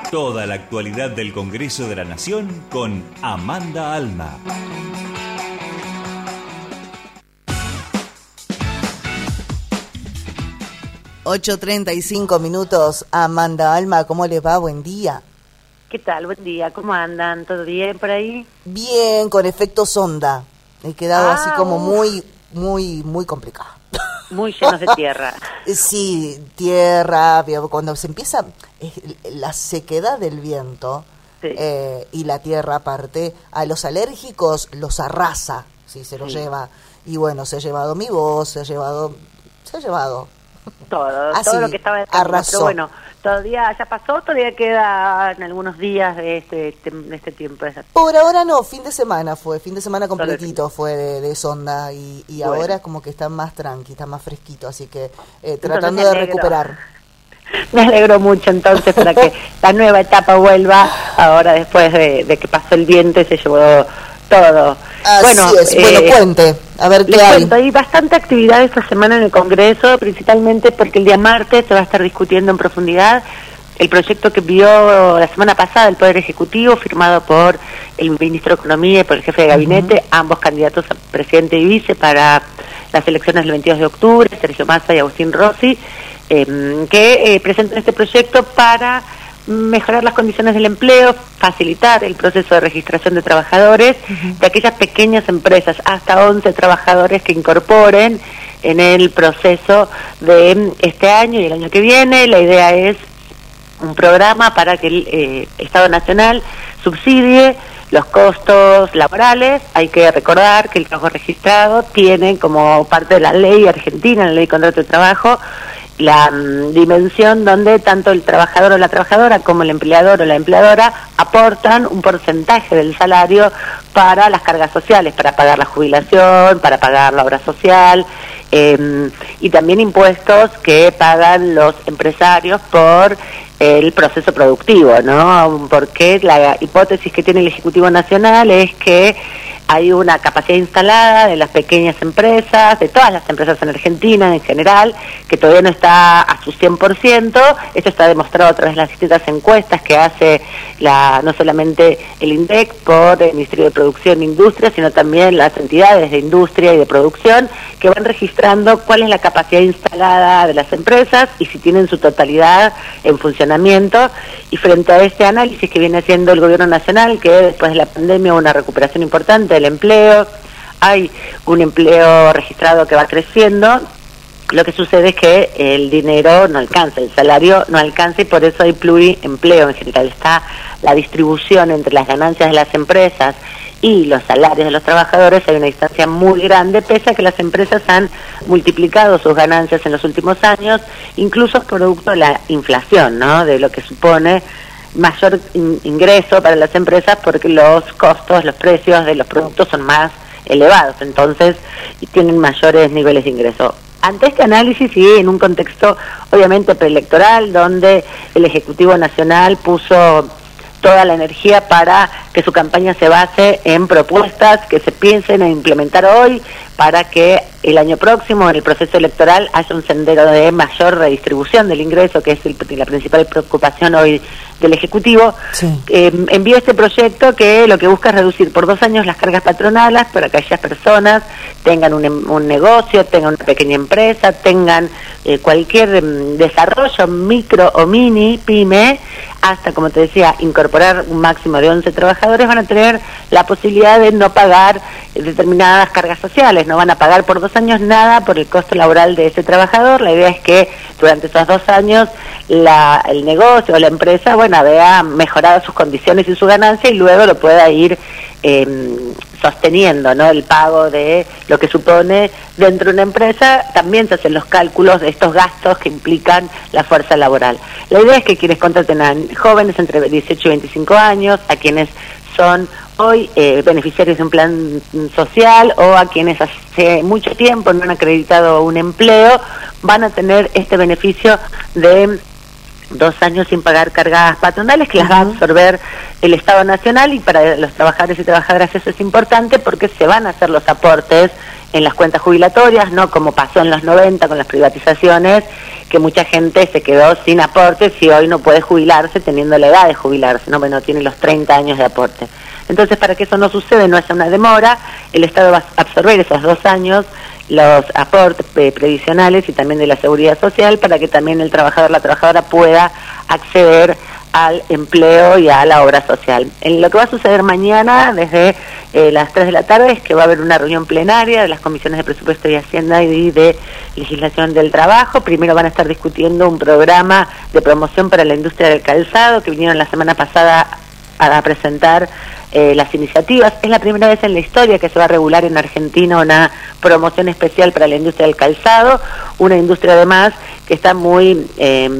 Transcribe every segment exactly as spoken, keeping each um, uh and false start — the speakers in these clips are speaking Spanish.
Toda la actualidad del Congreso de la Nación con Amanda Alma. ocho treinta y cinco minutos, Amanda Alma, ¿cómo les va? Buen día. ¿Qué tal? Buen día, ¿cómo andan? ¿Todo bien por ahí? Bien, con efecto sonda. He quedado ah, así como uf. muy, muy, muy complicado. Muy llenos de tierra. Sí, tierra, cuando se empieza la sequedad del viento, sí. eh, y la tierra aparte, a los alérgicos los arrasa, sí, se los sí. lleva. Y bueno, se ha llevado mi voz, se ha llevado, se ha llevado. Todo, Así, todo lo que estaba en arrasó. Pero bueno, todavía ya pasó, todavía quedan algunos días de este, de este tiempo. De esa... Por ahora no, fin de semana fue, fin de semana completito fue de, de sonda y, y bueno. Ahora como que está más tranqui, está más fresquito, así que eh, tratando de recuperar. Me alegro mucho entonces para que la nueva etapa vuelva ahora después de, de que pasó el viento y se llevó todo. Así bueno, es, eh, bueno, cuente, a ver qué les hay. Cuento, hay bastante actividad esta semana en el Congreso, principalmente porque el día martes se va a estar discutiendo en profundidad el proyecto que envió la semana pasada el Poder Ejecutivo, firmado por el Ministro de Economía y por el Jefe de Gabinete, uh-huh. ambos candidatos a presidente y vice para las elecciones del veintidós de octubre, Sergio Massa y Agustín Rossi, eh, que eh, presentan este proyecto para mejorar las condiciones del empleo, facilitar el proceso de registración de trabajadores uh-huh. de aquellas pequeñas empresas, hasta once trabajadores que incorporen en el proceso de este año y el año que viene. La idea es un programa para que el eh, Estado Nacional subsidie los costos laborales. Hay que recordar que el trabajo registrado tiene como parte de la ley argentina, la ley de contrato de trabajo, la um, dimensión donde tanto el trabajador o la trabajadora como el empleador o la empleadora aportan un porcentaje del salario para las cargas sociales, para pagar la jubilación, para pagar la obra social, eh, y también impuestos que pagan los empresarios por el proceso productivo, ¿no? Porque la hipótesis que tiene el Ejecutivo Nacional es que hay una capacidad instalada de las pequeñas empresas, de todas las empresas en Argentina en general, que todavía no está a su cien por ciento. Esto está demostrado a través de las distintas encuestas que hace la no solamente el INDEC por el Ministerio de Producción e Industria, sino también las entidades de industria y de producción, que van registrando cuál es la capacidad instalada de las empresas y si tienen su totalidad en funcionamiento. Y frente a este análisis que viene haciendo el Gobierno Nacional, que después de la pandemia hubo una recuperación importante del empleo, hay un empleo registrado que va creciendo, lo que sucede es que el dinero no alcanza, el salario no alcanza, y por eso hay pluriempleo en general. Está la distribución entre las ganancias de las empresas y los salarios de los trabajadores, hay una distancia muy grande, pese a que las empresas han multiplicado sus ganancias en los últimos años, incluso producto de la inflación, ¿no? De lo que supone mayor in- ingreso para las empresas, porque los costos, los precios de los productos son más elevados, entonces y tienen mayores niveles de ingreso. Ante este análisis y en un contexto obviamente preelectoral, donde el Ejecutivo Nacional puso toda la energía para que su campaña se base en propuestas que se piensen en implementar hoy, para que el año próximo en el proceso electoral haya un sendero de mayor redistribución del ingreso, que es el, la principal preocupación hoy del Ejecutivo. Sí. Eh, envió este proyecto que lo que busca es reducir por dos años las cargas patronales para que aquellas personas tengan un, un negocio, tengan una pequeña empresa, tengan eh, cualquier eh, desarrollo micro o mini, pyme, hasta, como te decía, incorporar un máximo de once trabajadores, van a tener la posibilidad de no pagar determinadas cargas sociales, no van a pagar por dos años nada por el costo laboral de ese trabajador. La idea es que durante esos dos años la, el negocio o la empresa, bueno, vea mejorado sus condiciones y su ganancia, y luego lo pueda ir eh, sosteniendo, ¿no? El pago de lo que supone dentro de una empresa. También se hacen los cálculos de estos gastos que implican la fuerza laboral. La idea es que quienes contraten a jóvenes entre dieciocho y veinticinco años, a quienes son hoy eh, beneficiarios de un plan social, o a quienes hace mucho tiempo no han acreditado un empleo, van a tener este beneficio de dos años sin pagar cargas patronales, que las va a absorber el Estado Nacional, y para los trabajadores y trabajadoras eso es importante porque se van a hacer los aportes en las cuentas jubilatorias, no como pasó en los noventa con las privatizaciones, que mucha gente se quedó sin aportes y hoy no puede jubilarse teniendo la edad de jubilarse, no, bueno, tiene los treinta años de aporte. Entonces, para que eso no suceda, no haya una demora, el Estado va a absorber esos dos años los aportes eh, previsionales y también de la seguridad social para que también el trabajador, la trabajadora pueda acceder al empleo y a la obra social. En lo que va a suceder mañana desde eh, las tres de la tarde es que va a haber una reunión plenaria de las comisiones de presupuesto y hacienda y de legislación del trabajo. Primero van a estar discutiendo un programa de promoción para la industria del calzado que vinieron la semana pasada a presentar eh, las iniciativas. Es la primera vez en la historia que se va a regular en Argentina una promoción especial para la industria del calzado, una industria además que está muy eh,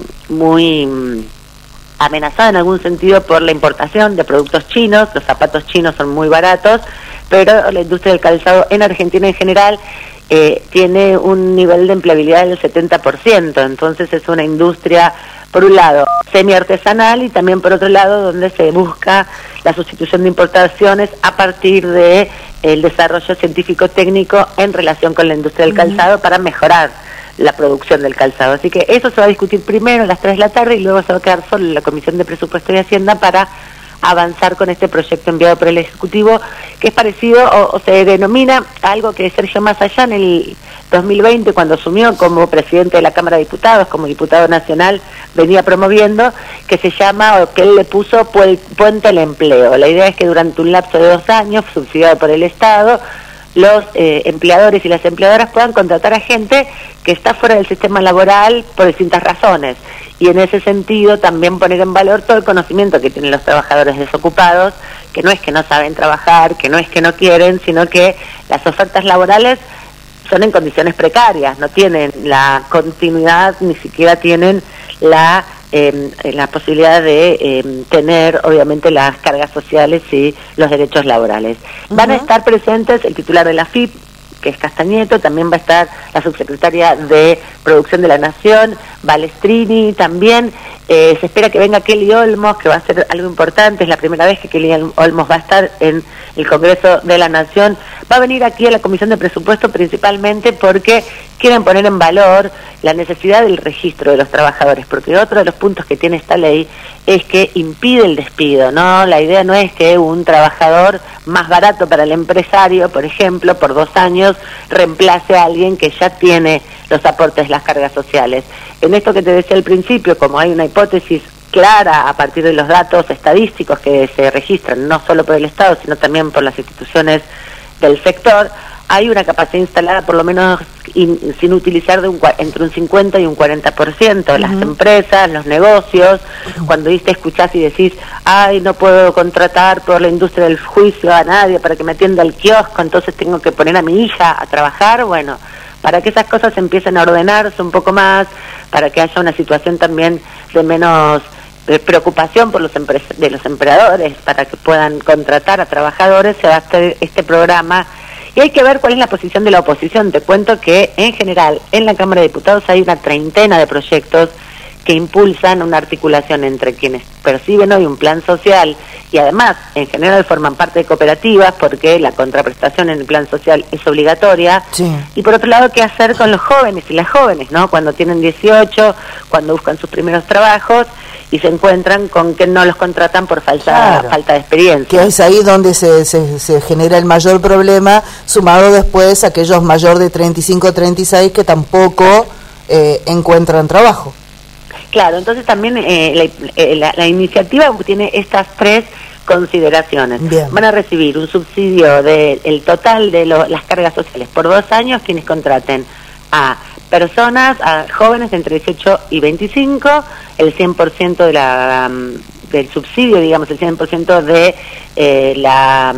muy amenazada en algún sentido por la importación de productos chinos. Los zapatos chinos son muy baratos, pero la industria del calzado en Argentina en general eh, tiene un nivel de empleabilidad del setenta por ciento, entonces es una industria, por un lado, semi-artesanal y también por otro lado donde se busca la sustitución de importaciones a partir de el desarrollo científico-técnico en relación con la industria del calzado para mejorar la producción del calzado. Así que eso se va a discutir primero a las tres de la tarde y luego se va a quedar solo la Comisión de Presupuesto y Hacienda para avanzar con este proyecto enviado por el Ejecutivo, que es parecido o, o se denomina algo que Sergio Massa en el dos mil veinte, cuando asumió como presidente de la Cámara de Diputados, como diputado nacional, venía promoviendo, que se llama, o que él le puso, Puente al Empleo. La idea es que durante un lapso de dos años, subsidiado por el Estado, los eh, empleadores y las empleadoras puedan contratar a gente que está fuera del sistema laboral por distintas razones, y en ese sentido también poner en valor todo el conocimiento que tienen los trabajadores desocupados, que no es que no saben trabajar, que no es que no quieren, sino que las ofertas laborales son en condiciones precarias, no tienen la continuidad, ni siquiera tienen la eh, la posibilidad de eh, tener obviamente las cargas sociales y los derechos laborales. Uh-huh. Van a estar presentes el titular de la F I P, que es Castañeto, también va a estar la subsecretaria de Producción de la Nación, Balestrini, también eh, se espera que venga Kelly Olmos, que va a ser algo importante, es la primera vez que Kelly Olmos va a estar en el Congreso de la Nación, va a venir aquí a la Comisión de Presupuesto principalmente porque quieren poner en valor la necesidad del registro de los trabajadores, porque otro de los puntos que tiene esta ley es que impide el despido, ¿no? La idea no es que un trabajador más barato para el empresario, por ejemplo, por dos años, reemplace a alguien que ya tiene los aportes, las cargas sociales. En esto que te decía al principio, como hay una hipótesis clara a partir de los datos estadísticos que se registran, no solo por el Estado, sino también por las instituciones del sector, hay una capacidad instalada por lo menos in, sin utilizar de un, entre un cincuenta y un cuarenta por ciento. Uh-huh. Las empresas, los negocios, uh-huh. Cuando viste, escuchás y decís, ay, no puedo contratar por la industria del juicio a nadie para que me atienda el kiosco, entonces tengo que poner a mi hija a trabajar. Bueno, para que esas cosas empiecen a ordenarse un poco más, para que haya una situación también de menos de preocupación por los empres- de los empleadores, para que puedan contratar a trabajadores, se va a hacer este programa. Y hay que ver cuál es la posición de la oposición. Te cuento que en general en la Cámara de Diputados hay una treintena de proyectos que impulsan una articulación entre quienes perciben hoy un plan social y además en general forman parte de cooperativas porque la contraprestación en el plan social es obligatoria. Sí. Y por otro lado, qué hacer con los jóvenes y las jóvenes, ¿no? Cuando tienen dieciocho, cuando buscan sus primeros trabajos y se encuentran con que no los contratan por falta, claro. falta de experiencia. Que es ahí donde se, se, se genera el mayor problema, sumado después a aquellos mayor de treinta y cinco, treinta y seis que tampoco eh, encuentran trabajo. Claro, entonces también eh, la, la, la iniciativa tiene estas tres consideraciones. Bien. Van a recibir un subsidio del de, total de lo, las cargas sociales por dos años quienes contraten a personas, a jóvenes de entre dieciocho y veinticinco, el cien por ciento de la, um, del subsidio, digamos, el cien por ciento de, eh, la,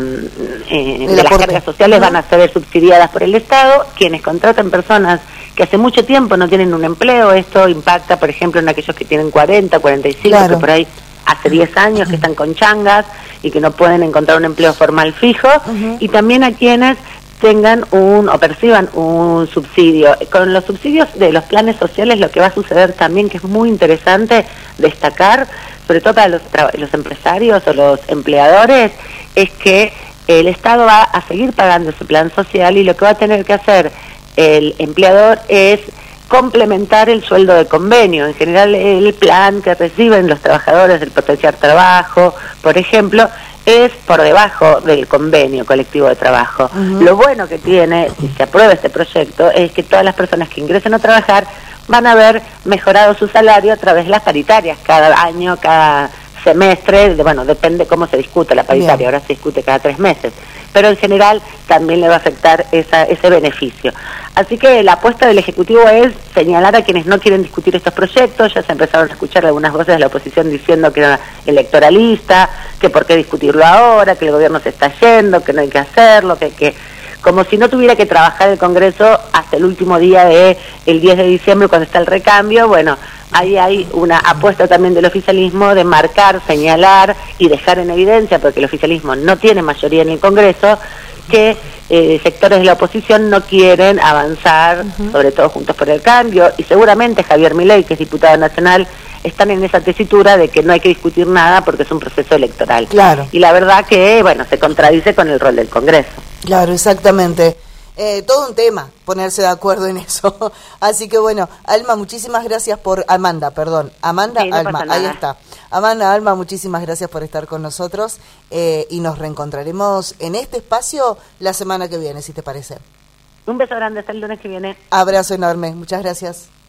eh, de las cargas sociales van a ser subsidiadas por el Estado. Quienes contratan personas que hace mucho tiempo no tienen un empleo, esto impacta, por ejemplo, en aquellos que tienen cuarenta, cuarenta y cinco, claro. Que por ahí hace diez años que están con changas y que no pueden encontrar un empleo formal fijo, uh-huh. Y también a quienes tengan un o perciban un subsidio. Con los subsidios de los planes sociales lo que va a suceder también, que es muy interesante destacar, sobre todo para los, los empresarios o los empleadores, es que el Estado va a seguir pagando ese plan social y lo que va a tener que hacer el empleador es complementar el sueldo de convenio. En general, el plan que reciben los trabajadores del potenciar trabajo, por ejemplo, es por debajo del convenio colectivo de trabajo. Uh-huh. Lo bueno que tiene, si se aprueba este proyecto, es que todas las personas que ingresen a trabajar van a haber mejorado su salario a través de las paritarias, cada año, cada semestre, de, bueno, depende cómo se discute la paritaria. Bien. Ahora se discute cada tres meses, pero en general también le va a afectar esa, ese beneficio. Así que la apuesta del Ejecutivo es señalar a quienes no quieren discutir estos proyectos. Ya se empezaron a escuchar algunas voces de la oposición diciendo que era electoralista, que por qué discutirlo ahora, que el gobierno se está yendo, que no hay que hacerlo, que, que como si no tuviera que trabajar el Congreso hasta el último día de el diez de diciembre cuando está el recambio. Bueno, ahí hay una apuesta también del oficialismo de marcar, señalar y dejar en evidencia, porque el oficialismo no tiene mayoría en el Congreso, que eh, sectores de la oposición no quieren avanzar, uh-huh. sobre todo Juntos por el Cambio, y seguramente Javier Milei, que es diputado nacional, están en esa tesitura de que no hay que discutir nada porque es un proceso electoral. Claro. Y la verdad que, bueno, se contradice con el rol del Congreso. Claro, exactamente. Eh, todo un tema ponerse de acuerdo en eso. Así que bueno, Alma, muchísimas gracias por... Amanda, perdón. Amanda, sí, no Alma, ahí está. Amanda, Alma, muchísimas gracias por estar con nosotros eh, y nos reencontraremos en este espacio la semana que viene, si te parece. Un beso grande, hasta el lunes que viene. Abrazo enorme, muchas gracias.